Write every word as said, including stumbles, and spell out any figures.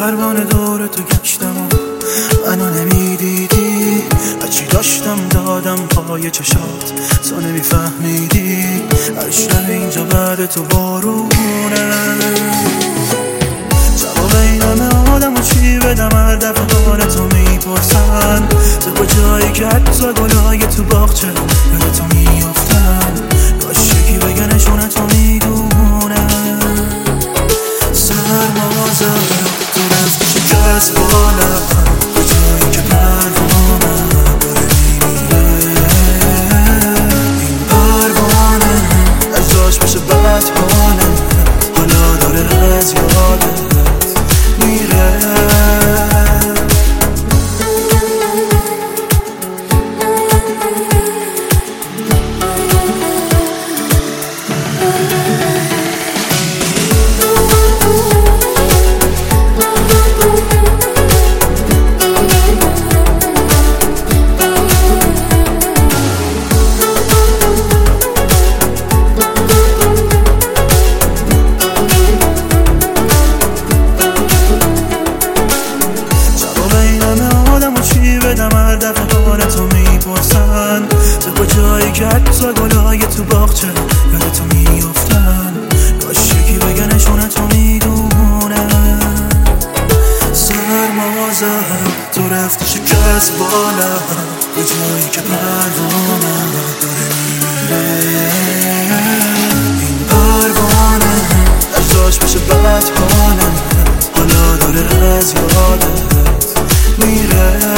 پروانه دور تو گشتم و منو نمیدیدی، هرچی داشتم دادم پای چشات تو نمیفهمیدی. هر شب اینجا بعد تو بارونه، جواب این همه آدم و چی بدم هر دفعه حال تو میپرسن. تو کجایی که حتی گلای تو باغچه یاد تو میافتن، کاش یکی بگه نشونه تو میدونه. سرمازه تو رفتی شکست بالا، کجایی که پروانه داره میمیره. این پروانه از جاش بشه بد حاله، حالا داره از یادت میره. هر دفعه حال تو میپرسن، تو کجایی که حتی گلای تو باغچه یاد تو میافتن، کاش یکی بگه نشونه تو میدونه. سرمازه تو رفتی شکست بالا، کجایی که پروانه داره میمیره. این پروانه از جاش بشه بد حاله، حالا داره از یادت میره.